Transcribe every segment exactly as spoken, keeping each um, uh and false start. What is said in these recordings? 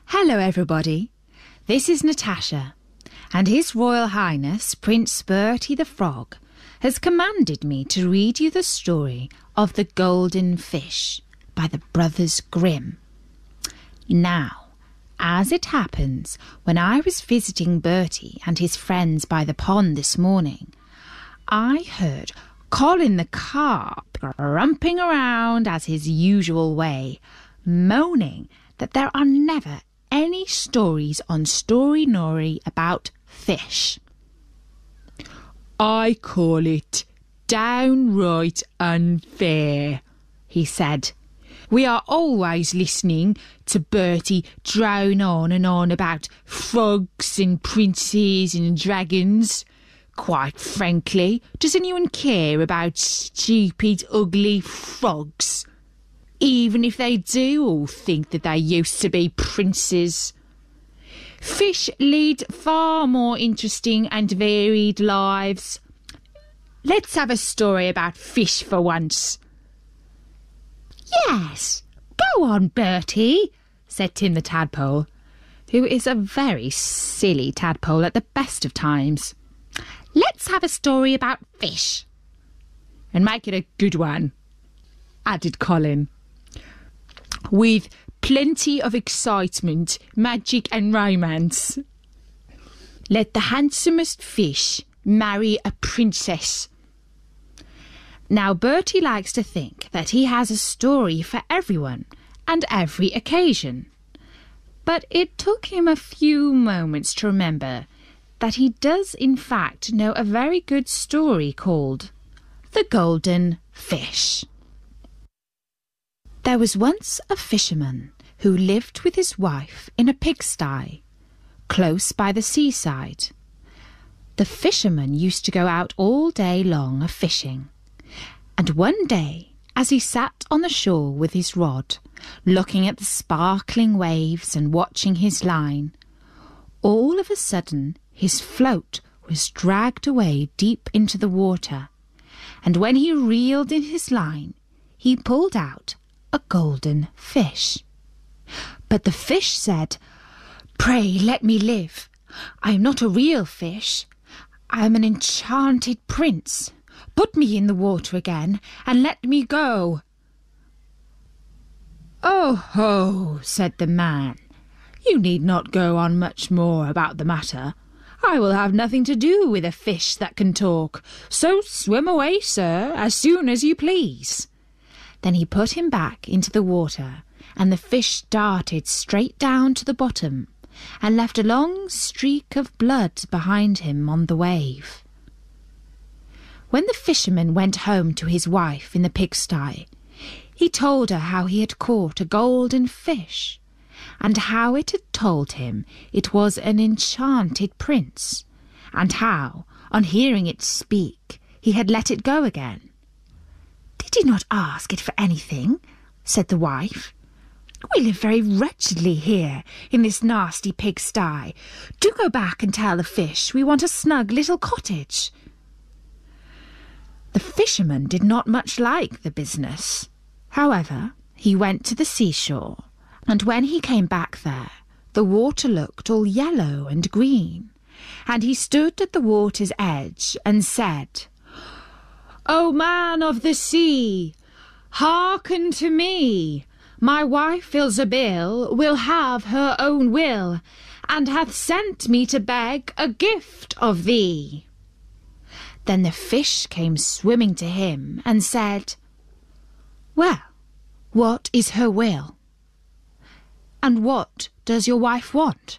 Hello everybody, this is Natasha, and His Royal Highness Prince Bertie the Frog has commanded me to read you the story of the Golden Fish by the Brothers Grimm. Now, as it happens, when I was visiting Bertie and his friends by the pond this morning, I heard Colin the Carp grumping around as his usual way, moaning that there are never any stories on Story Nori about fish. "I call it downright unfair," he said. "We are always listening to Bertie drone on and on about frogs and princes and dragons. Quite frankly, does anyone care about stupid, ugly frogs? Even if they do all think that they used to be princes. Fish lead far more interesting and varied lives. Let's have a story about fish for once." "Yes, go on, Bertie," said Tim the Tadpole, who is a very silly tadpole at the best of times. "Let's have a story about fish." "And make it a good one," added Colin, "with plenty of excitement, magic and romance. Let the handsomest fish marry a princess." Now Bertie likes to think that he has a story for everyone and every occasion. But it took him a few moments to remember that he does in fact know a very good story called The Golden Fish. There was once a fisherman who lived with his wife in a pigsty, close by the seaside. The fisherman used to go out all day long a-fishing, and one day, as he sat on the shore with his rod, looking at the sparkling waves and watching his line, all of a sudden his float was dragged away deep into the water, and when he reeled in his line, he pulled out a golden fish. But the fish said, "Pray let me live. I am not a real fish. I am an enchanted prince. Put me in the water again and let me go." "Oh ho," said the man, "you need not go on much more about the matter. I will have nothing to do with a fish that can talk, so swim away, sir, as soon as you please." Then he put him back into the water, and the fish darted straight down to the bottom and left a long streak of blood behind him on the wave. When the fisherman went home to his wife in the pigsty, he told her how he had caught a golden fish, and how it had told him it was an enchanted prince, and how, on hearing it speak, he had let it go again. "Did you not ask it for anything?" said the wife. "We live very wretchedly here in this nasty pigsty. Do go back and tell the fish we want a snug little cottage." The fisherman did not much like the business. However, he went to the seashore, and when he came back there, the water looked all yellow and green, and he stood at the water's edge and said, "O man of the sea, hearken to me. My wife Ilsebil will have her own will, and hath sent me to beg a gift of thee." Then the fish came swimming to him and said, "Well, what is her will? And what does your wife want?"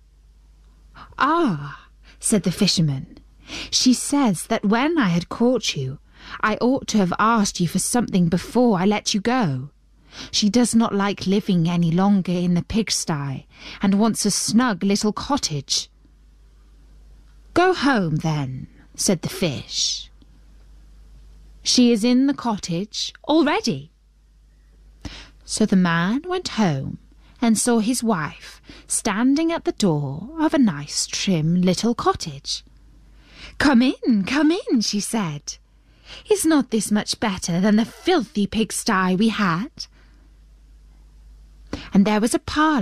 "Ah," said the fisherman, "she says that when I had caught you, I ought to have asked you for something before I let you go. She does not like living any longer in the pigsty, and wants a snug little cottage." "Go home, then," said the fish. "She is in the cottage already." So the man went home and saw his wife standing at the door of a nice trim little cottage. "Come in, come in," she said. "Is not this much better than the filthy pigsty we had?" And there was a parlour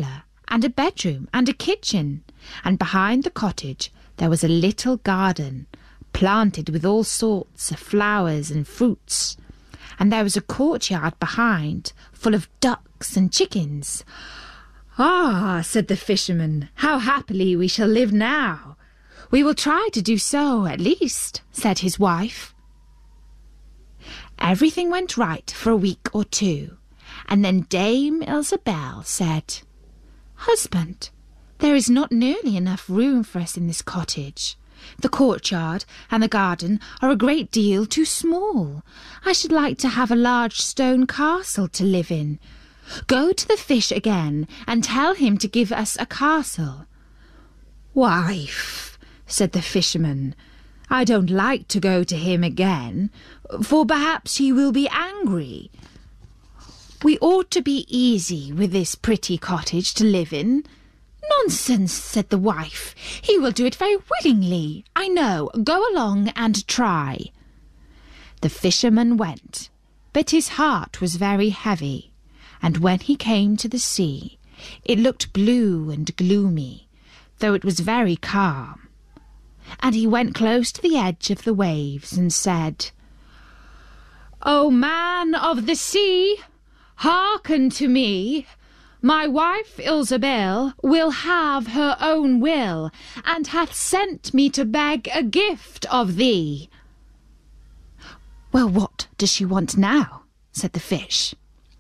and a bedroom and a kitchen, and behind the cottage there was a little garden, planted with all sorts of flowers and fruits, and there was a courtyard behind, full of ducks and chickens. "Ah," said the fisherman, "how happily we shall live now." "We will try to do so, at least," said his wife. Everything went right for a week or two, and then Dame Ilsebel said, "Husband, there is not nearly enough room for us in this cottage. The courtyard and the garden are a great deal too small. I should like to have a large stone castle to live in. Go to the fish again and tell him to give us a castle." "Wife," said the fisherman, "I don't like to go to him again, for perhaps he will be angry. We ought to be easy with this pretty cottage to live in." "Nonsense," said the wife. "He will do it very willingly, I know. Go along and try." The fisherman went, but his heart was very heavy, and when he came to the sea, it looked blue and gloomy, though it was very calm. And he went close to the edge of the waves and said, "O man of the sea, hearken to me. My wife Ilsebel will have her own will, and hath sent me to beg a gift of thee." "Well, what does she want now?" said the fish.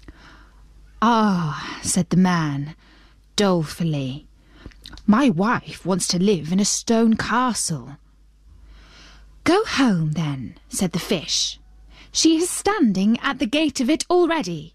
"Ah," said the man, dolefully, "my wife wants to live in a stone castle." "Go home, then," said the fish. "She is standing at the gate of it already."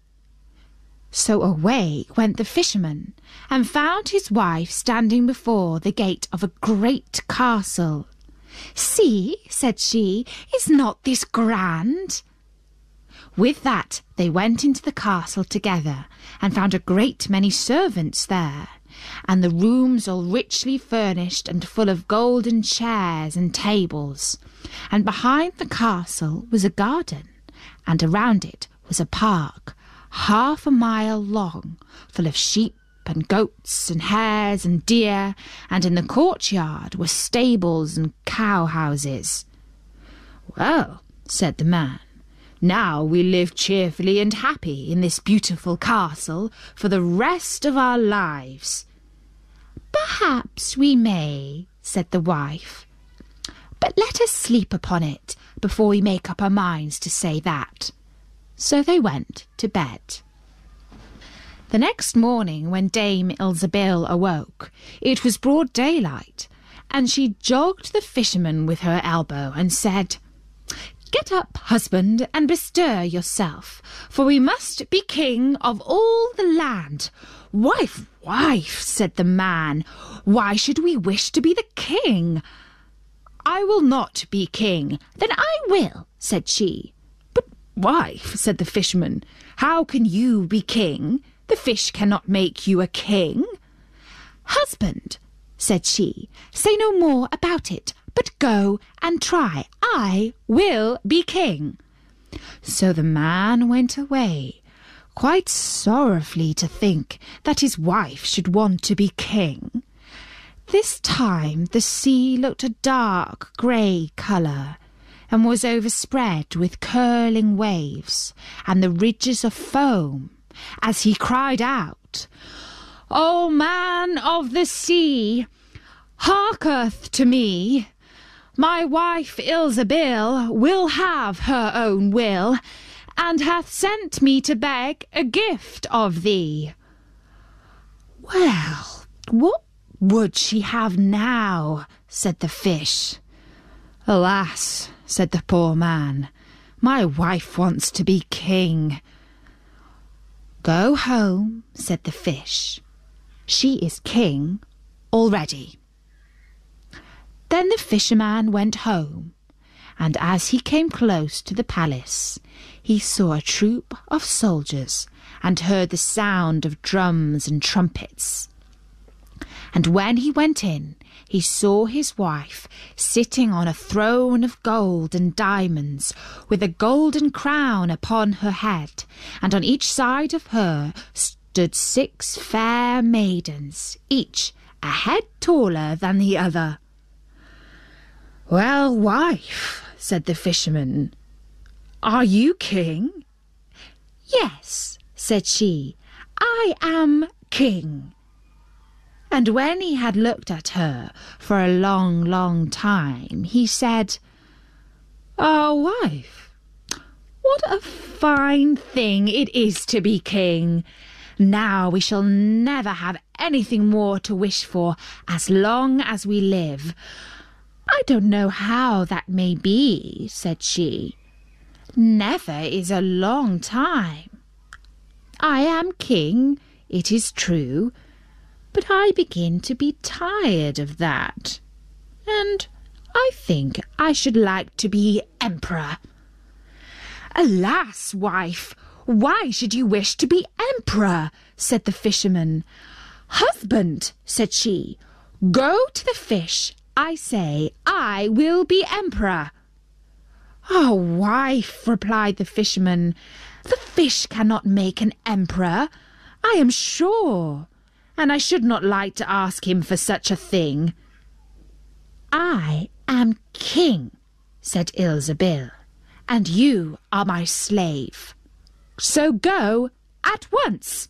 So away went the fisherman, and found his wife standing before the gate of a great castle. "See," said she, "is not this grand?" With that they went into the castle together, and found a great many servants there, and the rooms all richly furnished and full of golden chairs and tables. And behind the castle was a garden, and around it was a park, half a mile long, full of sheep and goats and hares and deer, and in the courtyard were stables and cow-houses. "Well," said the man, "now we live cheerfully and happy in this beautiful castle for the rest of our lives." "Perhaps we may," said the wife, "but let us sleep upon it before we make up our minds to say that." So they went to bed. The next morning, when Dame Ilsebel awoke, it was broad daylight, and she jogged the fisherman with her elbow and said, "Get up, husband, and bestir yourself, for we must be king of all the land." "Wife, wife," said the man, "why should we wish to be the king?" "I will not be king." "Then I will," said she. "But, wife," said the fisherman, "how can you be king? The fish cannot make you a king." "Husband," said she, "say no more about it, but go and try. I will be king." So the man went away, quite sorrowfully to think that his wife should want to be king. This time the sea looked a dark grey colour, and was overspread with curling waves and the ridges of foam, as he cried out, "O man of the sea, hearketh to me. My wife Ilsebel will have her own will, and hath sent me to beg a gift of thee." "Well, what would she have now?" said the fish. "Alas," said the poor man, "my wife wants to be king." "Go home," said the fish. "She is king already." Then the fisherman went home, and as he came close to the palace, he saw a troop of soldiers and heard the sound of drums and trumpets. And when he went in, he saw his wife sitting on a throne of gold and diamonds, with a golden crown upon her head, and on each side of her stood six fair maidens, each a head taller than the other. "Well, wife," said the fisherman, "are you king?" "Yes," said she, "I am king." And when he had looked at her for a long, long time, he said, "Ah, wife, what a fine thing it is to be king! Now we shall never have anything more to wish for as long as we live." "I don't know how that may be," said she. "Never is a long time. I am king, it is true, but I begin to be tired of that, and I think I should like to be emperor." "Alas, wife, why should you wish to be emperor?" said the fisherman. "Husband," said she, "go to the fish. I say I will be emperor." "Oh, wife," replied the fisherman, "the fish cannot make an emperor, I am sure, and I should not like to ask him for such a thing." "I am king," said Ilsebil, "and you are my slave. So go at once."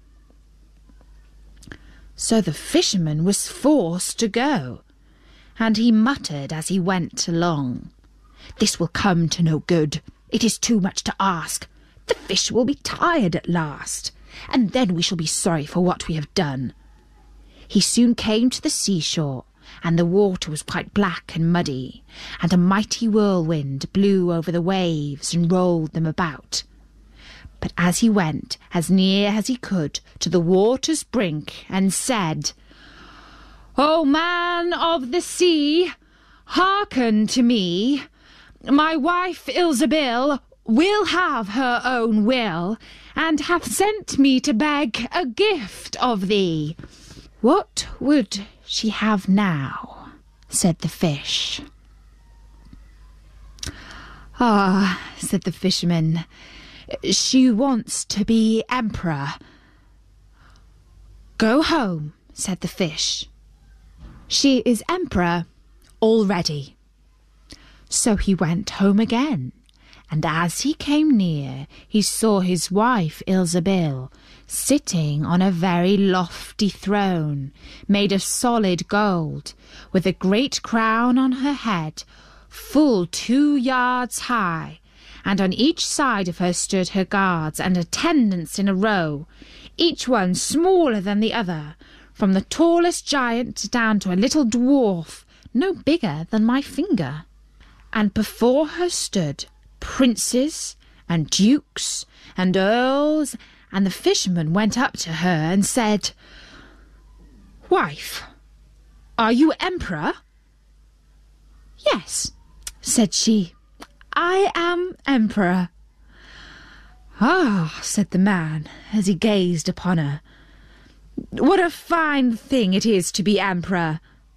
So the fisherman was forced to go, and he muttered as he went along, "This will come to no good. It is too much to ask. The fish will be tired at last, and then we shall be sorry for what we have done." He soon came to the seashore, and the water was quite black and muddy, and a mighty whirlwind blew over the waves and rolled them about. But as he went as near as he could to the water's brink and said, "O man of the sea, hearken to me. My wife Ilsebil will have her own will, and hath sent me to beg a gift of thee." "What would she have now?" said the fish. "Ah," said the fisherman, "she wants to be emperor." "Go home," said the fish. "She is emperor already." So he went home again, and as he came near, he saw his wife Ilsebil sitting on a very lofty throne, made of solid gold, with a great crown on her head, full two yards high, and on each side of her stood her guards and attendants in a row, each one smaller than the other, from the tallest giant down to a little dwarf, no bigger than my finger. And before her stood princes and dukes and earls, and the fisherman went up to her and said, "Wife, are you emperor?" "Yes," said she, "I am emperor." "Ah," said the man, as he gazed upon her, "what a fine thing it is to be emperor."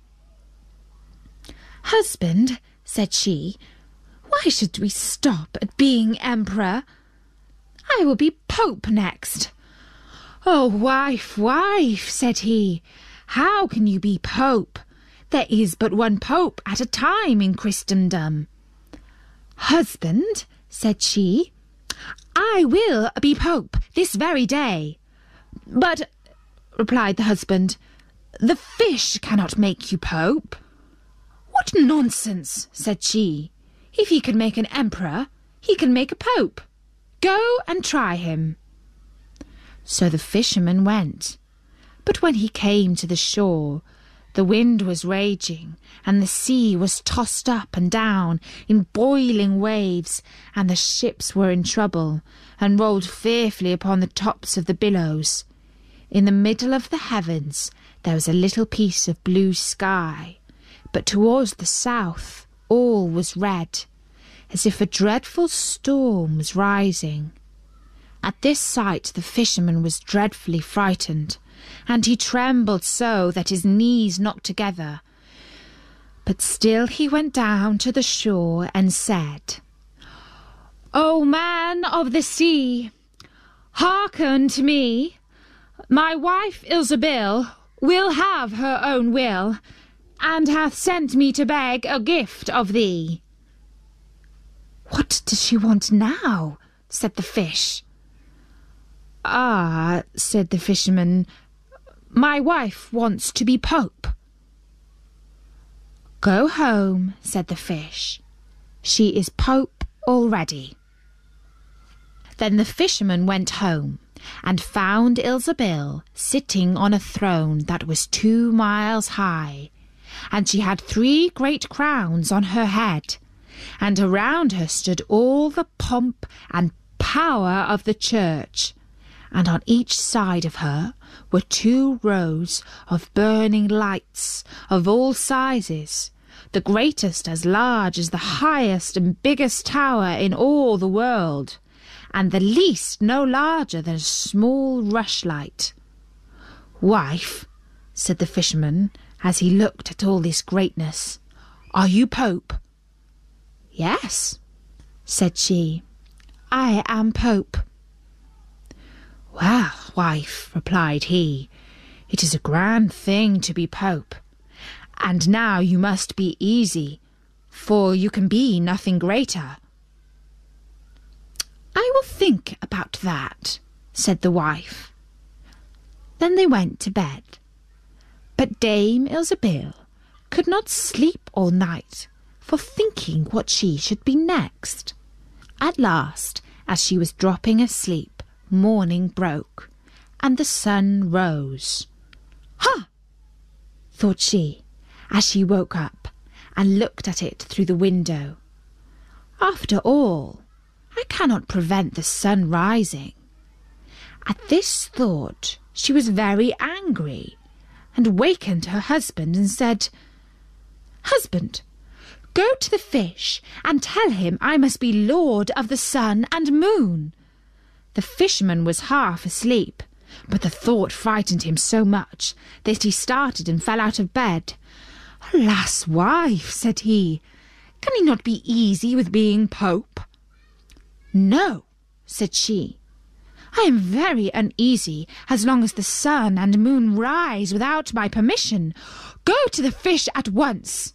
"Husband," said she, "why should we stop at being emperor? I will be pope next." "Oh, wife, wife," said he, "how can you be pope? There is but one pope at a time in Christendom." "Husband," said she, "I will be pope this very day." "But," replied the husband, "the fish cannot make you pope." "What nonsense," said she. "If he can make an emperor, he can make a pope. Go and try him." So the fisherman went, but when he came to the shore, the wind was raging, and the sea was tossed up and down in boiling waves, and the ships were in trouble, and rolled fearfully upon the tops of the billows. In the middle of the heavens there was a little piece of blue sky, but towards the south all was red, as if a dreadful storm was rising. At this sight the fisherman was dreadfully frightened, and he trembled so that his knees knocked together. But still he went down to the shore and said, "O man of the sea, hearken to me. My wife Ilsebil will have her own will, and hath sent me to beg a gift of thee. What does she want now? Said the fish. Ah, said the fisherman, my wife wants to be Pope. Go home, said the fish. She is Pope already. Then the fisherman went home and found Ilsebil sitting on a throne that was two miles high, and she had three great crowns on her head, and around her stood all the pomp and power of the church, and on each side of her were two rows of burning lights of all sizes, the greatest as large as the highest and biggest tower in all the world, and the least no larger than a small rushlight. Wife, said the fisherman, as he looked at all this greatness, are you Pope? Yes, said she, I am Pope. Well, wife, replied he, it is a grand thing to be Pope, and now you must be easy, for you can be nothing greater. I will think about that, said the wife. Then they went to bed. But Dame Ilsebil could not sleep all night for thinking what she should be next. At last, as she was dropping asleep, morning broke, and the sun rose. Ha! thought she, as she woke up and looked at it through the window. After all, I cannot prevent the sun rising. At this thought she was very angry, and wakened her husband and said, Husband, go to the fish and tell him I must be lord of the sun and moon. The fisherman was half asleep, but the thought frightened him so much that he started and fell out of bed. Alas, wife, said he, can he not be easy with being Pope? No, said she, I am very uneasy as long as the sun and moon rise without my permission. Go to the fish at once.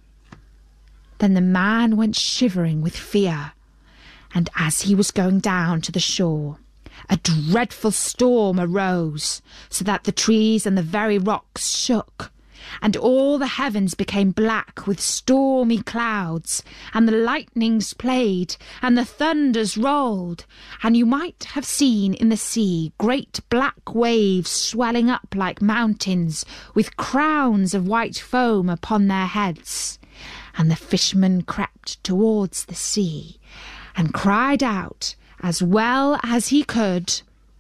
Then the man went shivering with fear, and as he was going down to the shore, a dreadful storm arose, so that the trees and the very rocks shook, and all the heavens became black with stormy clouds, and the lightnings played, and the thunders rolled, and you might have seen in the sea great black waves swelling up like mountains, with crowns of white foam upon their heads. And the fisherman crept towards the sea, and cried out as well as he could,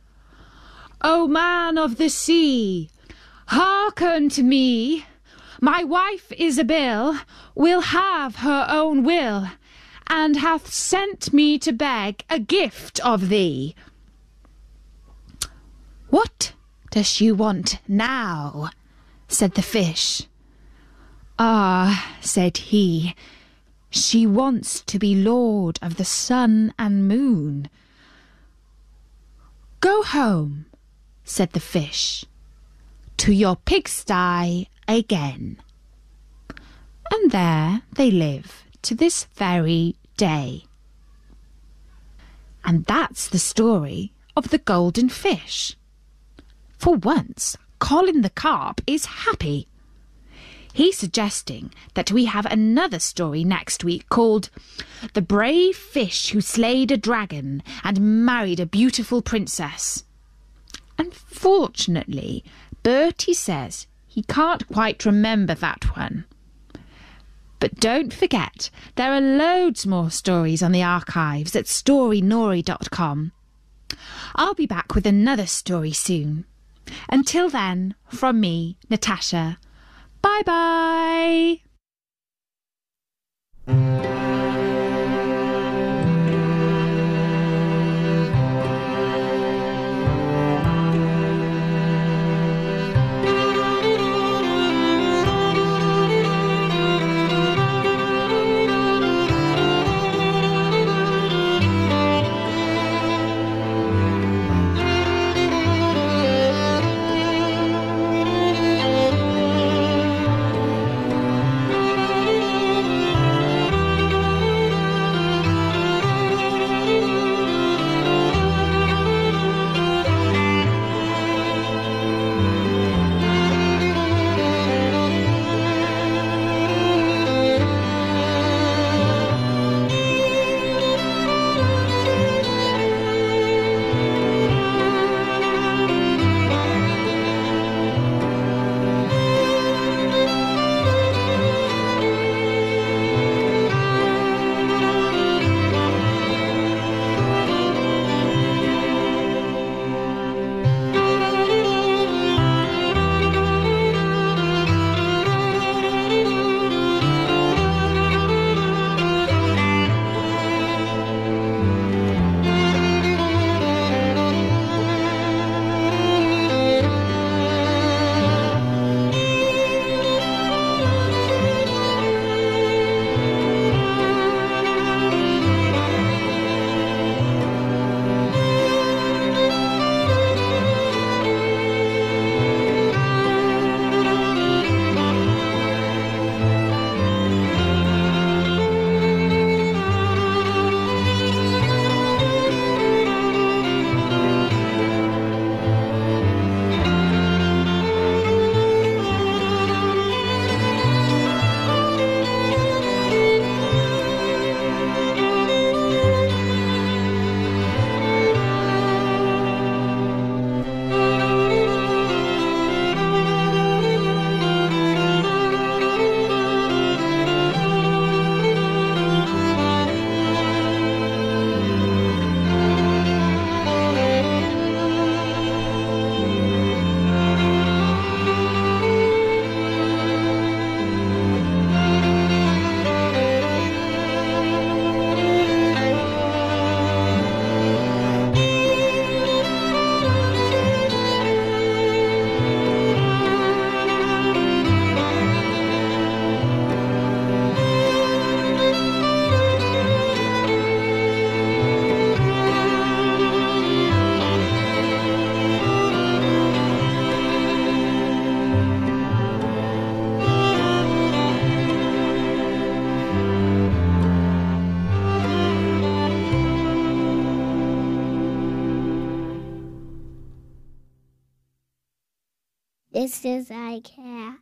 O man of the sea, hearken to me. My wife Ilsebil will have her own will, and hath sent me to beg a gift of thee. What does she want now? Said the fish. Ah, said he, she wants to be lord of the sun and moon. Go home, said the fish, to your pigsty again. And there they live to this very day. And that's the story of the golden fish. For once, Colin the Carp is happy. He's suggesting that we have another story next week called The Brave Fish Who Slayed a Dragon and Married a Beautiful Princess. Unfortunately, Bertie says he can't quite remember that one. But don't forget, there are loads more stories on the archives at story nori dot com. I'll be back with another story soon. Until then, from me, Natasha, bye-bye. fast as I can.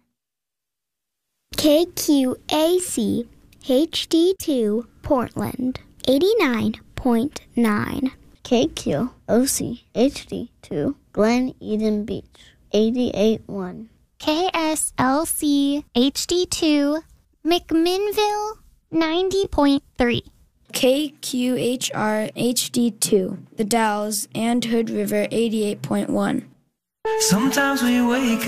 K Q A C H D two Portland, eighty-nine point nine. K Q O C H D two Glen Eden Beach, eighty-eight point one. K S L C H D two McMinnville, ninety point three. K Q H R H D two The Dalles and Hood River, eighty-eight point one. Sometimes we wake